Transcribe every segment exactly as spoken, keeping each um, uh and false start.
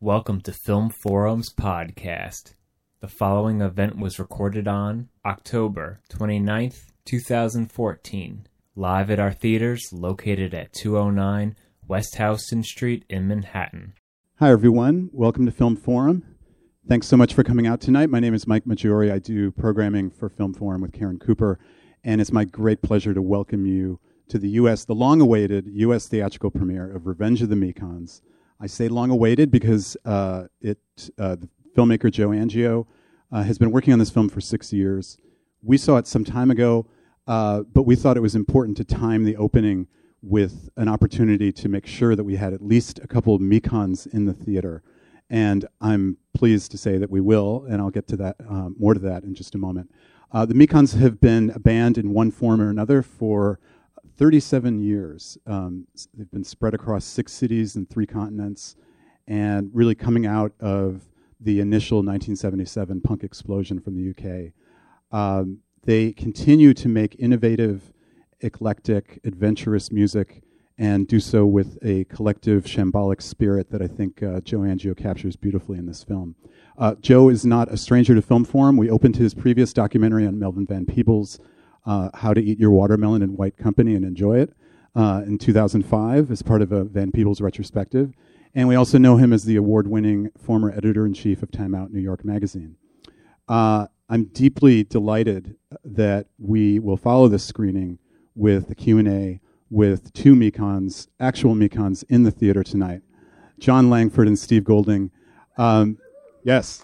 Welcome to Film Forum's podcast. The following event was recorded on October twenty-ninth, twenty fourteen, live at our theaters located at two oh nine West Houston Street in Manhattan. Hi, everyone. Welcome to Film Forum. Thanks so much for coming out tonight. My name is Mike Maggiore. I do programming for Film Forum with Karen Cooper, and it's my great pleasure to welcome you to the U S, the long-awaited U S theatrical premiere of Revenge of the Mekons. I say long-awaited because uh, it, uh, the filmmaker Joe Angio uh, has been working on this film for six years. We saw it some time ago, uh, but we thought it was important to time the opening with an opportunity to make sure that we had at least a couple of Mekons in the theater. And I'm pleased to say that we will, and I'll get to that um, more to that in just a moment. Uh, the Mekons have been a band in one form or another for thirty-seven years. Um, they've been spread across six cities and three continents, and really coming out of the initial nineteen seventy-seven punk explosion from the U K. Um, they continue to make innovative, eclectic, adventurous music, and do so with a collective shambolic spirit that I think uh, Joe Angio captures beautifully in this film. Uh, Joe is not a stranger to Film Forum. We opened his previous documentary on Melvin Van Peebles, uh, How to Eat Your Watermelon in White Company and Enjoy It, uh, in two thousand five as part of a Van Peebles retrospective. And we also know him as the award-winning former editor-in-chief of Time Out New York Magazine. Uh, I'm deeply delighted that we will follow this screening with a Q and A with two Mekons, actual Mekons, in the theater tonight. John Langford and Steve Golding. Um, yes.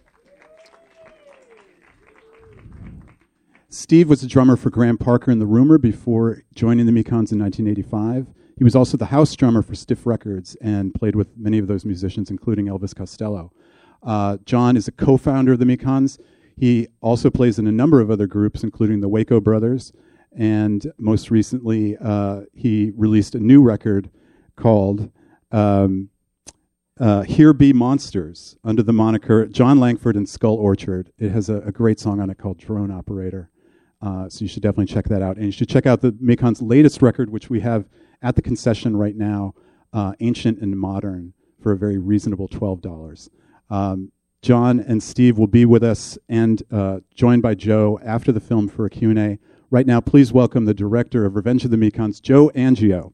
Steve was a drummer for Graham Parker and The Rumor before joining the Mekons in nineteen eighty-five. He was also the house drummer for Stiff Records and played with many of those musicians, including Elvis Costello. Uh, John is a co-founder of the Mekons. He also plays in a number of other groups, including the Waco Brothers, and most recently, uh, he released a new record called um, uh, Here Be Monsters, under the moniker John Langford and Skull Orchard. It has a, a great song on it called Drone Operator. Uh, so you should definitely check that out. And you should check out the Mekons' latest record, which we have at the concession right now, uh, Ancient and Modern, for a very reasonable twelve dollars. Um, John and Steve will be with us and uh, joined by Joe after the film for a Q and A. Right now, please welcome the director of Revenge of the Mekons, Joe Angio.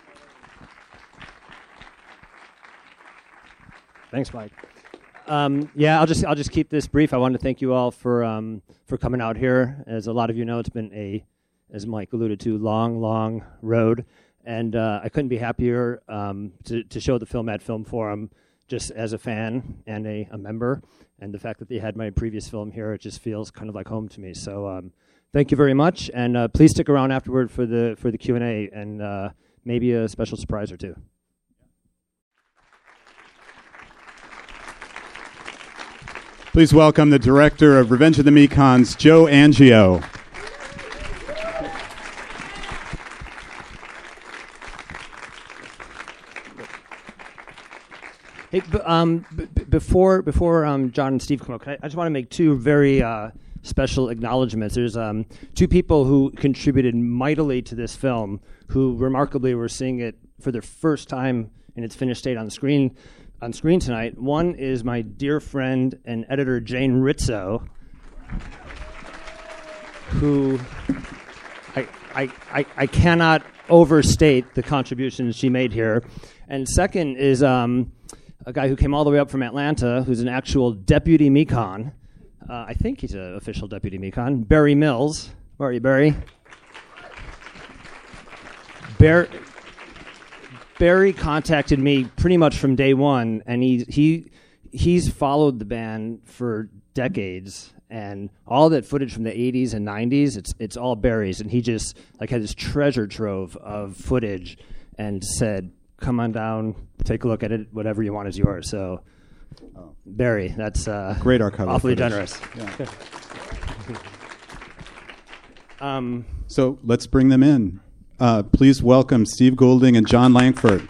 Thanks, Mike. Um, yeah, I'll just I'll just keep this brief. I want to thank you all for um, for coming out here. As a lot of you know, it's been a, as Mike alluded to, long, long road, and uh, I couldn't be happier um, to to show the film at Film Forum, just as a fan and a, a member, and the fact that they had my previous film here, it just feels kind of like home to me. So. Um, Thank you very much, and uh, please stick around afterward for the for the Q and A, and uh, maybe a special surprise or two. Please welcome the director of Revenge of the Mekons, Joe Angio. Hey, b- um, b- b- before before um, John and Steve come up, can I, I just want to make two very uh, special acknowledgments. There's um, two people who contributed mightily to this film, who remarkably were seeing it for their first time in its finished state on the screen on screen tonight. One is my dear friend and editor Jane Rizzo, who I I, I I cannot overstate the contributions she made here. And second is um, a guy who came all the way up from Atlanta, who's an actual deputy Mekon. Uh, I think he's an official deputy Mekon. Barry Mills. Where are you, Barry? Bar- Barry contacted me pretty much from day one, and he he he's followed the band for decades. And all that footage from the eighties and nineties, it's it's all Barry's. And he just like had this treasure trove of footage, and said, "Come on down, take a look at it. Whatever you want is yours." So. Oh. Barry, that's uh, great archival awfully footage. Generous. Yeah. um, so let's bring them in. Uh, please welcome Steve Golding and John Langford.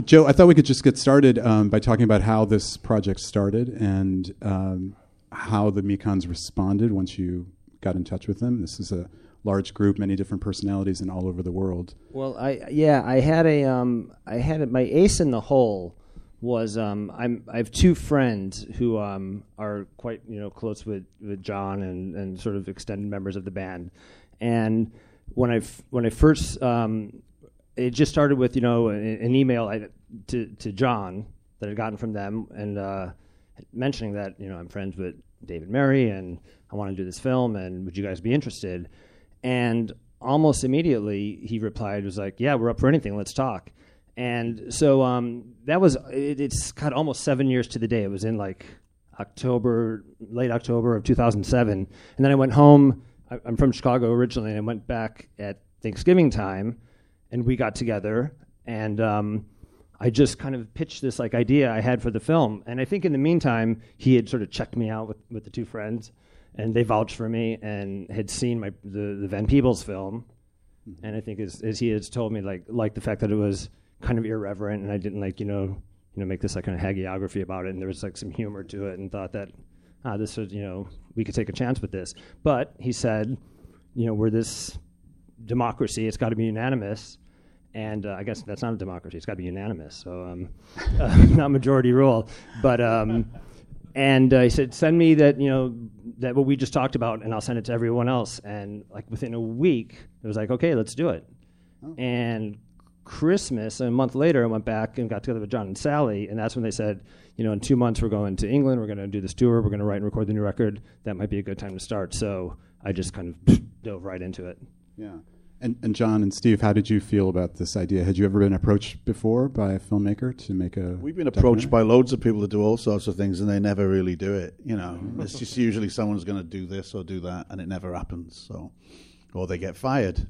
Joe, I thought we could just get started um, by talking about how this project started and um, how the Mekons responded once you got in touch with them. This is a large group, many different personalities, and all over the world. Well, I yeah, I had a um, I had a, my ace in the hole was um, I'm I have two friends who um, are quite you know close with, with John and, and sort of extended members of the band, and when I f- when I first um, it just started with you know an, an email I, to to John that I'd gotten from them and uh, mentioning that you know I'm friends with David Merry and I want to do this film and would you guys be interested? And almost immediately he replied was like, yeah, we're up for anything, let's talk. And so um, that was it, it's got almost seven years to the day. It was in like October, late October of two thousand seven, and then I went home. I, I'm from Chicago originally, and I went back at Thanksgiving time, and we got together, and um, I just kind of pitched this like idea I had for the film. And I think in the meantime, he had sort of checked me out with, with the two friends, and they vouched for me and had seen my the, the Van Peebles film. Mm-hmm. And I think as, as he has told me, like like the fact that it was kind of irreverent, and I didn't like you know you know make this like kind of hagiography about it, and there was like some humor to it, and thought that ah this was you know we could take a chance with this. But he said, you know we're this democracy, it's got to be unanimous, and uh, I guess that's not a democracy, it's got to be unanimous. So um, uh, not majority rule, but um, and uh, he said send me that you know that what we just talked about, and I'll send it to everyone else. And like within a week, it was like okay, let's do it. Oh. And Christmas, and a month later, I went back and got together with John and Sally, and that's when they said, you know, in two months we're going to England, we're going to do this tour, we're going to write and record the new record. That might be a good time to start. So I just kind of dove right into it. Yeah. And, and John and Steve, how did you feel about this idea? Had you ever been approached before by a filmmaker to make a We've been approached by loads of people to do all sorts of things, and they never really do it. You know, it's just usually someone's going to do this or do that, and it never happens. So. Or they get fired.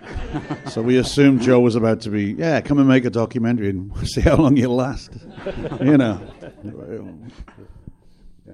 So we assumed Joe was about to be, yeah, come and make a documentary and see how long you'll last. You know. Yeah.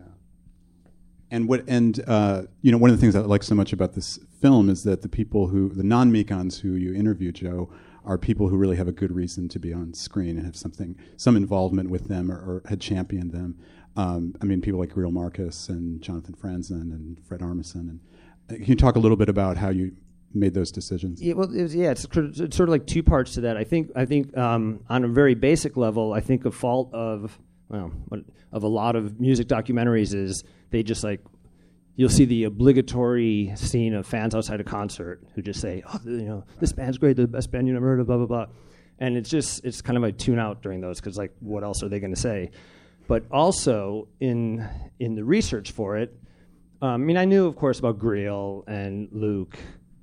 And what and uh, you know, one of the things I like so much about this film is that the people who the non-Mekons who you interview, Joe, are people who really have a good reason to be on screen and have something some involvement with them or, or had championed them. Um, I mean, people like Greil Marcus and Jonathan Franzen and Fred Armisen and can you talk a little bit about how you made those decisions? Yeah, well, it was, yeah, it's, it's sort of like two parts to that. I think, I think um, on a very basic level, I think a fault of well, of a lot of music documentaries is they just like you'll see the obligatory scene of fans outside a concert who just say, "Oh, you know, this band's great, the best band you never heard of," blah blah blah, and it's just it's kind of like tune out during those because like what else are they going to say? But also in in the research for it. Um, I mean, I knew, of course, about Greil and Luke.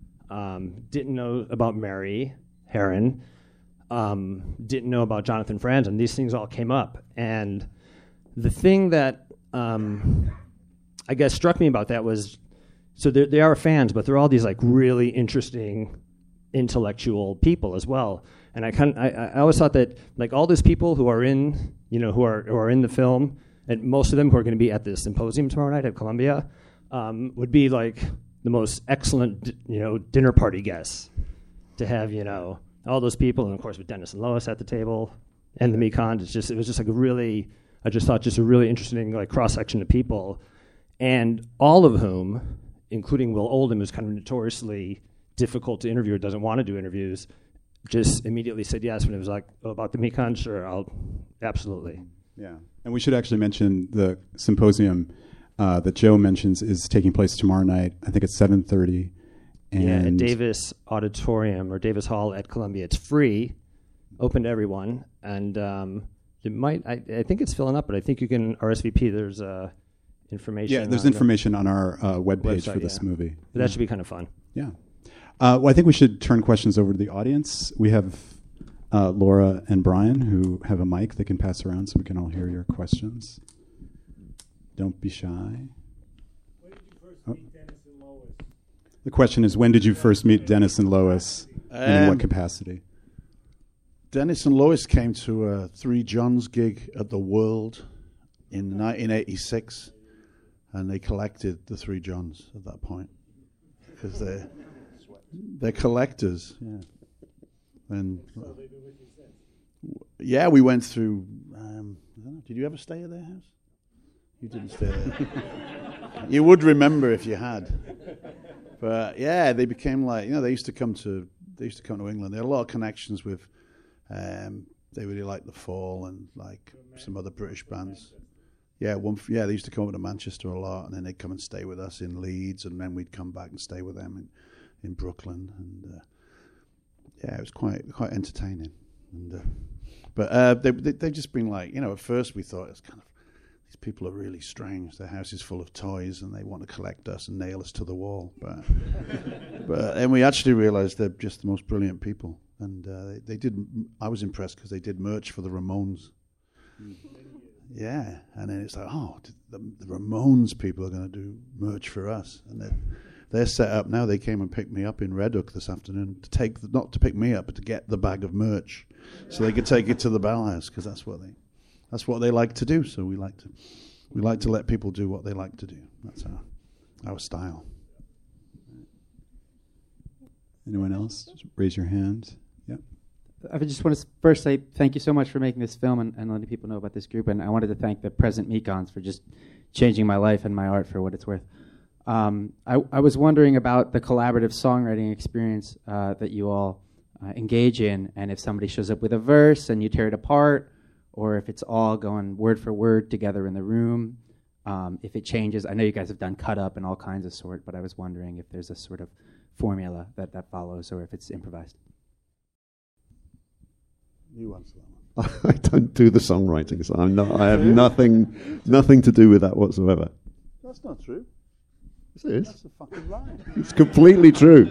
Um, didn't know about Mary Heron. Um, didn't know about Jonathan Franzen. These things all came up. And the thing that um, I guess struck me about that was, so they are fans, but they're all these like really interesting intellectual people as well. And I kind I, I always thought that like all those people who are in, you know, who are who are in the film, and most of them who are going to be at the symposium tomorrow night at Columbia. Um, would be like the most excellent, you know, dinner party guests to have, you know, all those people, and of course with Dennis and Lois at the table, and the Mekons. It's just, it was just like a really, I just thought just a really interesting like cross section of people, and all of whom, including Will Oldham, who's kind of notoriously difficult to interview or doesn't want to do interviews, just immediately said yes when it was like, oh, about the Mekons, sure, I'll absolutely. Yeah, and we should actually mention the symposium. Uh, that Joe mentions is taking place tomorrow night. I think it's seven thirty. And yeah, at Davis Auditorium or Davis Hall at Columbia. It's free, open to everyone, and um, it might. I, I think it's filling up, but I think you can R S V P. There's uh, information. Yeah, there's on information the on our uh, webpage website, for this yeah. movie. But that yeah. should be kind of fun. Yeah. Uh, well, I think we should turn questions over to the audience. We have uh, Laura and Brian who have a mic they can pass around so we can all hear your questions. Don't be shy. When did you first oh. meet Dennis and Lois? The question is, when did you first meet Dennis and Lois, um, and in what capacity? Dennis and Lois came to a Three Johns gig at the World in nineteen eighty-six, and they collected the Three Johns at that point because they're they're collectors. Yeah, and. So they've been with you since. yeah, we went through. Um, I don't know, did you ever stay at their house? You didn't stay there. You would remember if you had. But yeah, they became like, you know, they used to come to they used to come to England. They had a lot of connections with. Um, they really liked The Fall and like some other British bands. Yeah, one. Yeah, they used to come over to Manchester a lot, and then they'd come and stay with us in Leeds, and then we'd come back and stay with them in, in Brooklyn. And uh, yeah, it was quite quite entertaining. And uh, but uh, they they they've just been like, you know, at first we thought it's kind of. These people are really strange. Their house is full of toys, and they want to collect us and nail us to the wall. But, but and we actually realised they're just the most brilliant people. And uh, they, they did. I was impressed because they did merch for the Ramones. Mm. Yeah, and then it's like, oh, the, the Ramones people are going to do merch for us, and they're, they're set up now. They came and picked me up in Red Hook this afternoon to take, the, not to pick me up, but to get the bag of merch, so they could take it to the Bell House because that's what they. That's what they like to do. So we like to, we like to let people do what they like to do. That's our, our style. Anyone else? Just raise your hand. Yeah. I just want to first say thank you so much for making this film and, and letting people know about this group. And I wanted to thank the present Mekons for just changing my life and my art for what it's worth. Um, I, I was wondering about the collaborative songwriting experience uh, that you all uh, engage in, and if somebody shows up with a verse and you tear it apart, or if it's all going word for word together in the room, um, if it changes. I know you guys have done cut up and all kinds of sort, but I was wondering if there's a sort of formula that, that follows, or if it's improvised. You answer that one. I don't do the songwriting, so I'm not. I have nothing, nothing to do with that whatsoever. That's not true. Yes, it is. That's a fucking lie. It's completely true.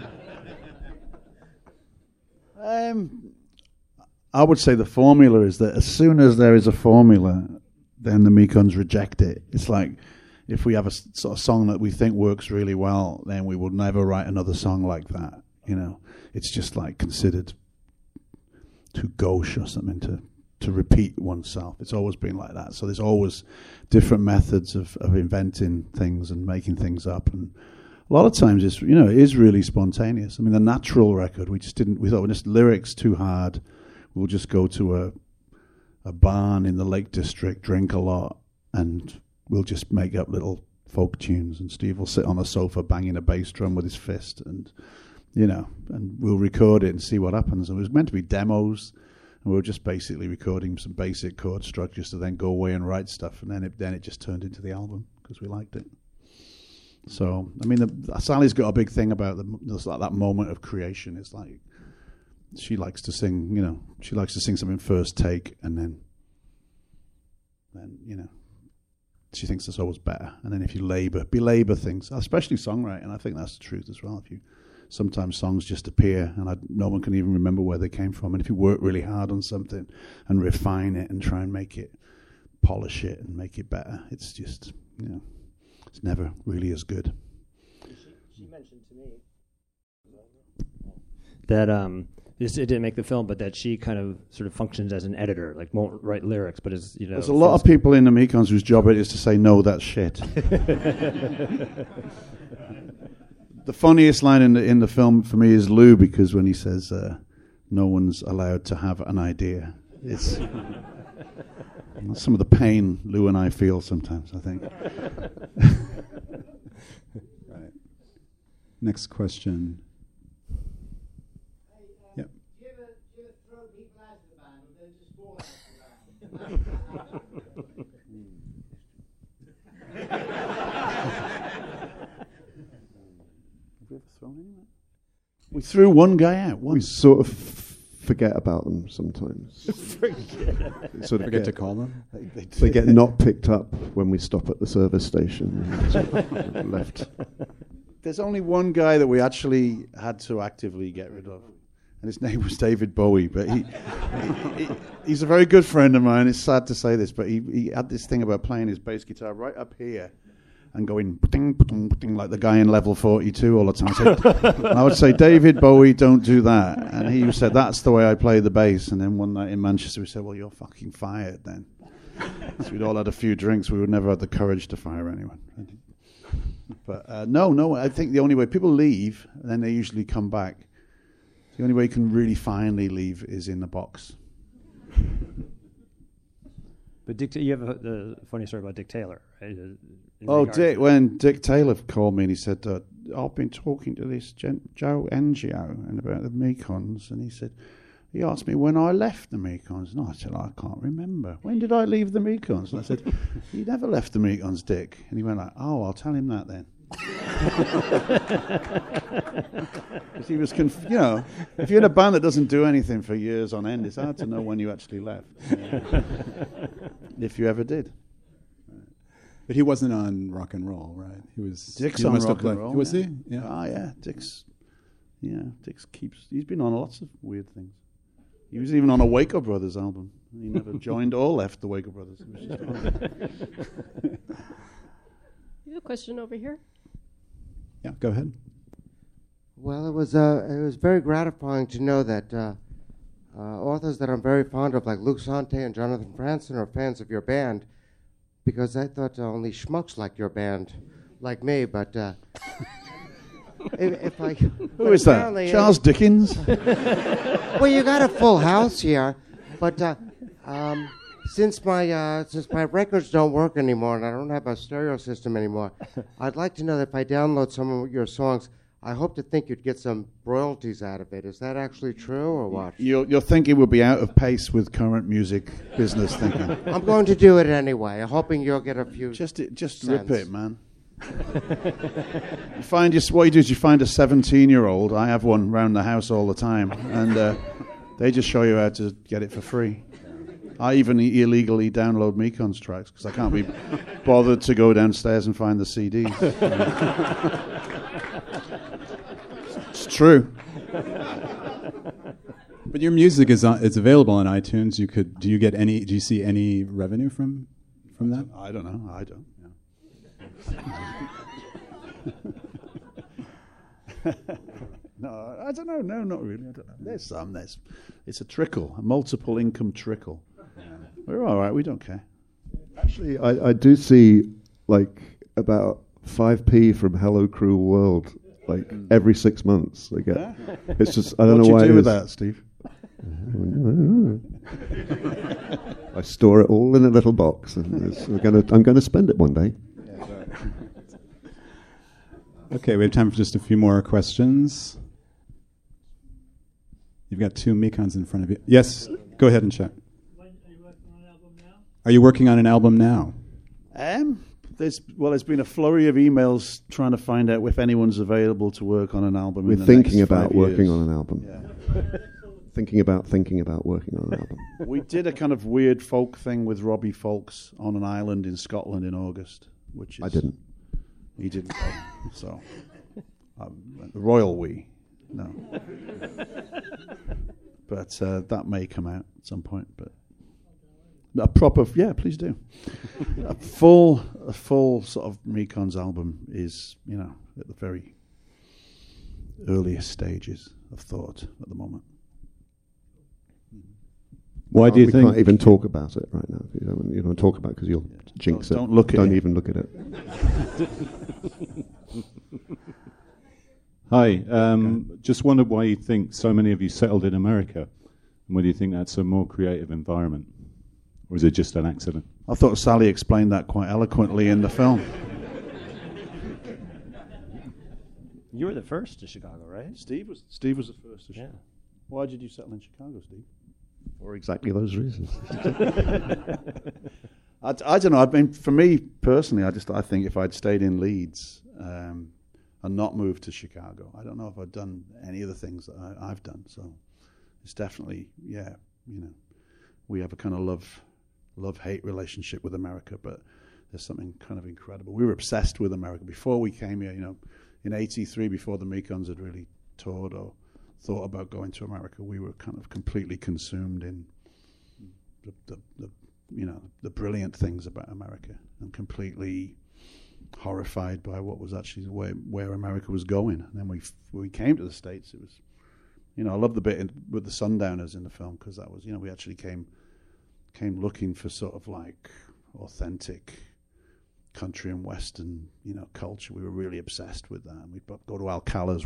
Um. I would say the formula is that as soon as there is a formula, then the Mekons reject it. It's like if we have a sort of song that we think works really well, then we will never write another song like that. You know, it's just like considered too gauche or something to, to repeat oneself. It's always been like that. So there's always different methods of, of inventing things and making things up. And a lot of times it's, you know, it is really spontaneous. I mean, the Natural record, we just didn't, we thought, well, this lyric's too hard. We'll just go to a a barn in the Lake District, drink a lot, and we'll just make up little folk tunes. And Steve will sit on a sofa banging a bass drum with his fist, and you know, and we'll record it and see what happens. And it was meant to be demos, and we were just basically recording some basic chord structures to then go away and write stuff. And then it then it just turned into the album because we liked it. So I mean, the, Sally's got a big thing about the, like that moment of creation. It's like. She likes to sing, you know, she likes to sing something first take, and then, then you know, she thinks it's always better. And then if you labour, belabor things, especially songwriting, I think that's the truth as well. If you, sometimes songs just appear, and I, no one can even remember where they came from. And if you work really hard on something and refine it and try and make it, polish it and make it better, it's just, you know, it's never really as good. She, she mentioned to me that um. This, it didn't make the film, but that she kind of sort of functions as an editor, like won't write lyrics, but is, you know. There's a lot of people in the Mekons whose job it is to say, no, that's shit. The funniest line in the in the film for me is Lou, because when he says, uh, no one's allowed to have an idea, it's some of the pain Lou and I feel sometimes, I think. Right. Next question. We threw one guy out. One. We sort of forget about them sometimes. Forget. Sort of forget to call them. They, they get not picked up when we stop at the service station. And sort of left. There's only one guy that we actually had to actively get rid of, and his name was David Bowie. But he, he, he he's a very good friend of mine. It's sad to say this, but he he had this thing about playing his bass guitar right up here and going ba-ding, ba-ding, ba-ding, like the guy in Level forty-two all the time. So, and I would say, David Bowie, don't do that. And he said, that's the way I play the bass. And then one night in Manchester, we said, well, you're fucking fired then. So we'd all had a few drinks. We would never had the courage to fire anyone. But uh, no, no, I think the only way people leave, and then they usually come back. The only way you can really finally leave is in the box. But Dick, you have a, the funny story about Dick Taylor, right? In Oh, regards Dick! to- When Dick Taylor called me and he said, uh, "I've been talking to this gen- Joe Engio and about the Mekons," and he said, he asked me when I left the Mekons, and I said, I can't remember. When did I leave the Mekons? And I said, you never left the Mekons, Dick. And he went like, oh, I'll tell him that then. Because he was, conf- you know, if you're in a band that doesn't do anything for years on end, it's hard to know when you actually left, if you ever did. But he wasn't on rock and roll, right? He was. Dick's he on must rock have and left- roll. Was yeah. he? Yeah. Ah, yeah. Dick's, yeah. Dick's keeps. He's been on lots of weird things. He was even on a Waco Brothers album. He never joined or left the Waco Brothers. It was just on. You have a question over here? Yeah. Go ahead. Well, it was uh, it was very gratifying to know that uh, uh, authors that I'm very fond of, like Luc Sante and Jonathan Franzen, are fans of your band, because I thought uh, only schmucks like your band, like me. But uh, if, if I Who is that? Charles Dickens? Well, you got a full house here, but uh, um, since my uh, since my records don't work anymore and I don't have a stereo system anymore, I'd like to know that if I download some of your songs, I hope to think you'd get some royalties out of it. Is that actually true or what? You're, you're thinking we'll be out of pace with current music business thinking. I'm going to do it anyway, hoping you'll get a few. Just just cents. rip it, man. You find your, what you do is you find a seventeen-year-old. I have one round the house all the time, and uh, they just show you how to get it for free. I even illegally download Mekons tracks because I can't be bothered to go downstairs and find the C Ds. It's true. But your music is on, it's available on iTunes. You could. Do you get any? Do you see any revenue from from that? I don't know. I don't. No, I don't know. No, not really. I don't know. There's some. There's. It's a trickle, a multiple income trickle. We're all right. We don't care. Actually, I, I do see like about five p from Hello Cruel World, like every six months. They get. It's just I don't what know why. What do you do it with is. that, Steve? I store it all in a little box, and it's, we're gonna. I'm going to spend it one day. Okay, we have time for just a few more questions. You've got two Mekons in front of you. Yes, go ahead and check. When, are you working on an album now? Are you working on an album now? Um, there's well, there's been a flurry of emails trying to find out if anyone's available to work on an album. We're in the thinking next about five working years. on an album. Yeah. Thinking about thinking about working on an album. We did a kind of weird folk thing with Robbie Folks on an island in Scotland in August, which is I didn't. He didn't go. So, um, royal we, no. But uh, that may come out at some point. But a proper, yeah, please do. a full, a full sort of Mekons album is, you know, at the very earliest stages of thought at the moment. Why do you we think? can't even talk about it right now? You don't, you don't talk about it because you'll Yeah. jinx Don't- it. don't look at Don't it. even look at it. Hi, um, just wondered why you think so many of you settled in America, and whether you think that's a more creative environment, or is it just an accident? I thought Sally explained that quite eloquently in the film. You were the first to Chicago, right? Steve was Steve was the first. To Yeah. Why did you settle in Chicago, Steve? For exactly those reasons. I, I don't know. I mean, for me personally, I just I think if I'd stayed in Leeds um, and not moved to Chicago, I don't know if I'd done any of the things that I, I've done. So it's definitely, yeah, you know, we have a kind of love love hate relationship with America, but there's something kind of incredible. We were obsessed with America before we came here. You know, in eighty-three, before the Mekons had really toured or thought about going to America, we were kind of completely consumed in the, the, the you know, the brilliant things about America, and completely horrified by what was actually where where America was going. And then we when we came to the States, it was, you know, I love the bit in, with the Sundowners in the film, because that was, you know, we actually came came looking for sort of like authentic country and western, you know, culture. We were really obsessed with that. And we'd go to Alcala's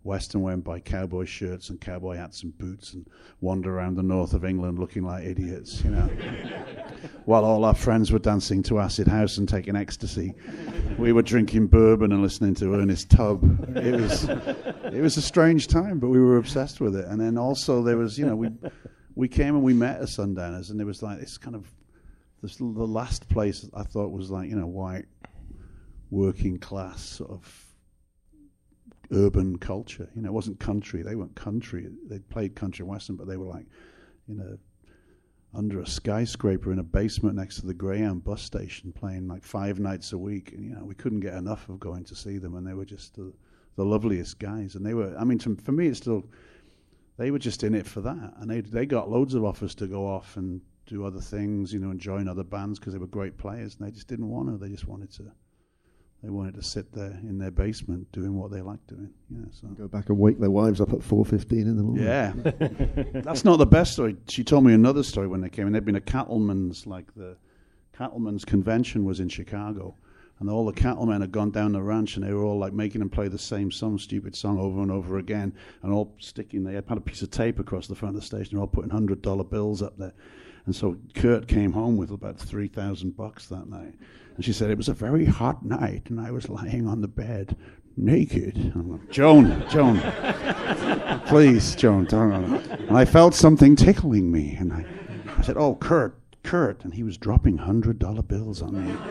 Western wearing by cowboy shirts and cowboy hats and boots and wander around the north of England looking like idiots, you know. While all our friends were dancing to Acid House and taking ecstasy, we were drinking bourbon and listening to Ernest Tubb. It was it was a strange time, but we were obsessed with it. And then also there was, you know, we we came and we met as Sundowners, and it was like this kind of this, the last place I thought was like, you know, white working class sort of urban culture. You know, it wasn't country. They weren't country. They played country western, but they were like, you know, under a skyscraper in a basement next to the Greyhound bus station, playing like five nights a week. And, you know, we couldn't get enough of going to see them, and they were just the, the loveliest guys. And they were, I mean, to, for me, it's still, they were just in it for that. And they they got loads of offers to go off and do other things, you know, and join other bands because they were great players, and they just didn't want to. They just wanted to. They wanted to sit there in their basement doing what they liked doing. Yeah, so. Go back and wake their wives up at four fifteen in the morning. Yeah. That's not the best story. She told me another story when they came in. They'd been a cattleman's, like the cattleman's convention was in Chicago. And all the cattlemen had gone down the ranch, and they were all like making them play the same some stupid song over and over again, and all sticking, they had had a piece of tape across the front of the station. They're all putting one hundred dollar bills up there. And so Kurt came home with about three thousand bucks that night. And she said, it was a very hot night, and I was lying on the bed, naked. And I'm like, Joan, Joan, please, Joan, don't. And I felt something tickling me. And I, I said, oh, Kurt, Kurt. And he was dropping one hundred dollar bills on me.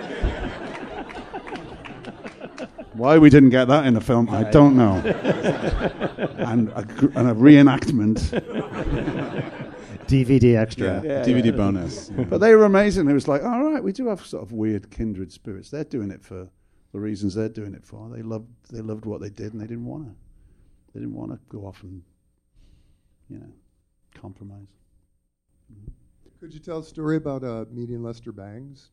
Why we didn't get that in the film, I don't know. and, a, and a reenactment. D V D extra. Yeah, yeah, D V D yeah. bonus. But they were amazing. It was like, all right, we do have sort of weird kindred spirits. They're doing it for the reasons they're doing it for. They loved they loved what they did, and they didn't want to. They didn't want to go off and, you know, compromise. Mm-hmm. Could you tell a story about uh, meeting Lester Bangs?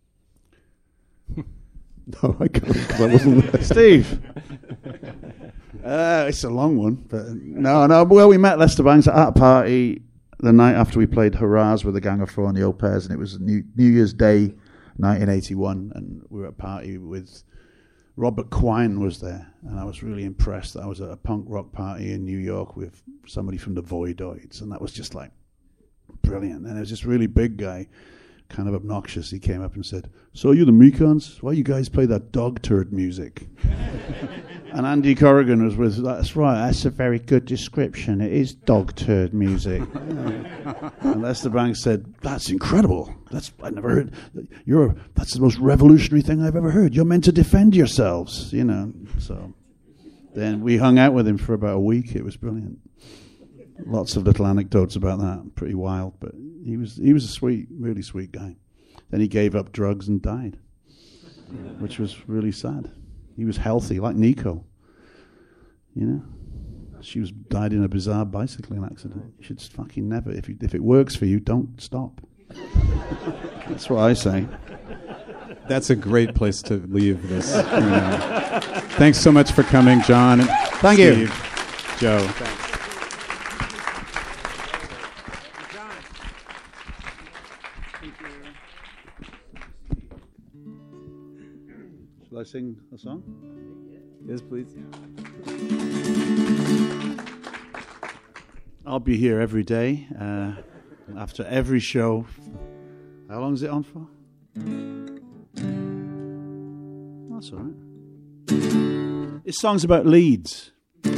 No, I can't, because I wasn't there. Steve. uh, it's a long one, but no, no. Well, we met Lester Bangs at a party the night after we played Hurrahs with the Gang of Four and the Au Pairs, and it was New, New Year's Day, nineteen eighty-one, and we were at a party with Robert Quine was there, and I was really impressed that I was at a punk rock party in New York with somebody from the Voidoids, and that was just like brilliant. And it was this really big guy, kind of obnoxious. He came up and said, so you the Mekons? Why you guys play that dog turd music? And Andy Corrigan was with, that's right, that's a very good description. It is dog turd music. Yeah. And Lester Bangs said, that's incredible. That's, I never heard, you're, that's the most revolutionary thing I've ever heard. You're meant to defend yourselves, you know. So then we hung out with him for about a week. It was brilliant. Lots of little anecdotes about that. Pretty wild, but he was he was a sweet, really sweet guy. Then he gave up drugs and died, which was really sad. He was healthy, like Nico. You know, she was died in a bizarre bicycling accident. You should fucking never. If you, if it works for you, don't stop. That's what I say. That's a great place to leave this. You know. Thanks so much for coming, John. And Thank Steve, you, Joe. Thanks. Shall I sing a song? Yes, please. I'll be here every day, uh, after every show. How long is it on for? That's all right. This song's about Leeds.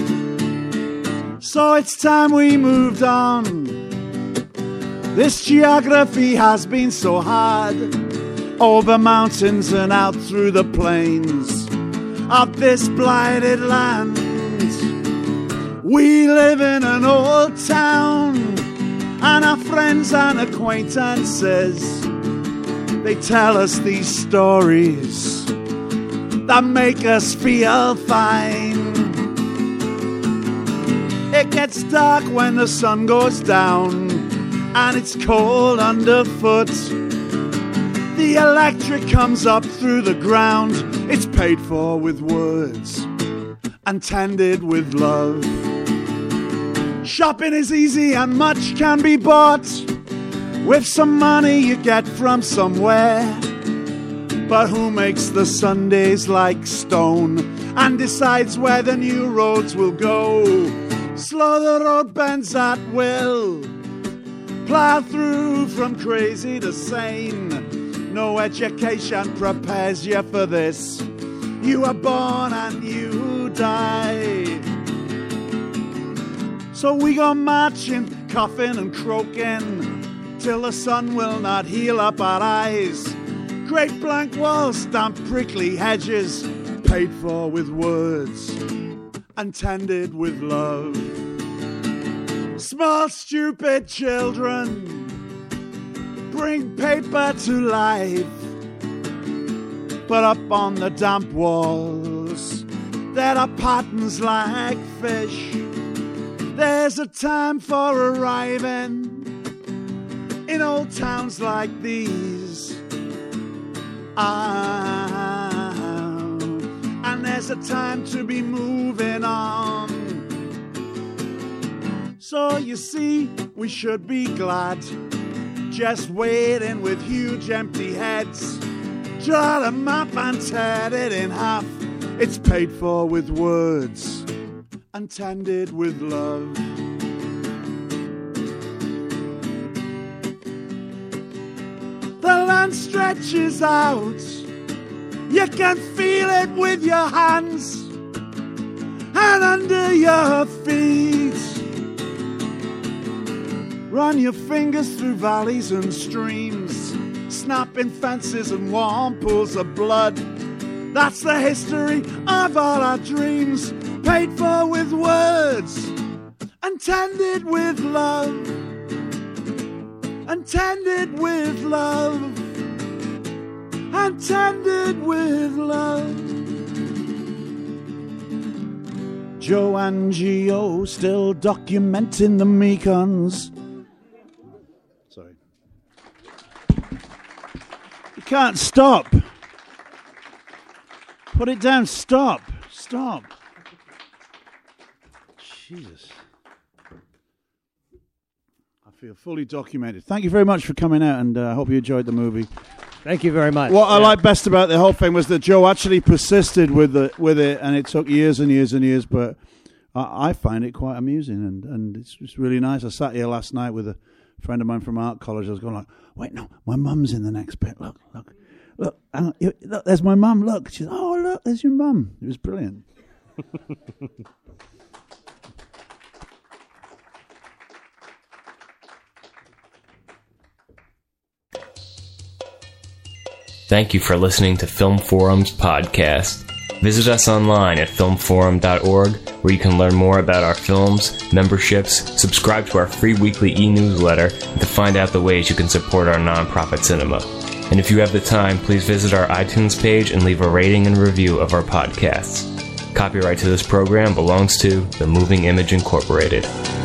So it's time we moved on. This geography has been so hard. Over mountains and out through the plains of this blighted land. We live in an old town, and our friends and acquaintances, they tell us these stories that make us feel fine. It gets dark when the sun goes down, and it's cold underfoot. The electric comes up through the ground. It's paid for with words and tended with love. Shopping is easy and much can be bought with some money you get from somewhere. But who makes the Sundays like stone and decides where the new roads will go. Slow the road bends at will, plough through from crazy to sane. No education prepares you for this. You are born and you die. So we go marching, coughing and croaking, till the sun will not heal up our eyes. Great blank walls, damp prickly hedges, paid for with words and tended with love. Small stupid children bring paper to life, but up on the damp walls there are patterns like fish. There's a time for arriving in old towns like these, ah, and there's a time to be moving on. So you see, we should be glad, just waiting with huge empty heads. Draw a map and tear it in half. It's paid for with words and tended with love. The land stretches out, you can feel it with your hands and under your feet. Run your fingers through valleys and streams, snapping fences and warm pools of blood. That's the history of all our dreams, paid for with words and tended with love, and tended with love, and tended with love. Joe and Geo still documenting the Mekons. Sorry. You can't stop. Put it down. Stop. Stop. Jesus. I feel fully documented. Thank you very much for coming out, and I uh, hope you enjoyed the movie. Thank you very much. What yeah. I like best about the whole thing was that Joe actually persisted with the with it, and it took years and years and years, but I, I find it quite amusing, and, and it's, it's really nice. I sat here last night with a friend of mine from art college. I was going like, wait, no, my mum's in the next bit. Look, look, look, hang on, look, there's my mum. Look, she's, oh, look, there's your mum. It was brilliant. Thank you for listening to Film Forum's podcast. Visit us online at film forum dot org, where you can learn more about our films, memberships, subscribe to our free weekly e-newsletter, and to find out the ways you can support our nonprofit cinema. And if you have the time, please visit our iTunes page and leave a rating and review of our podcasts. Copyright to this program belongs to The Moving Image Incorporated.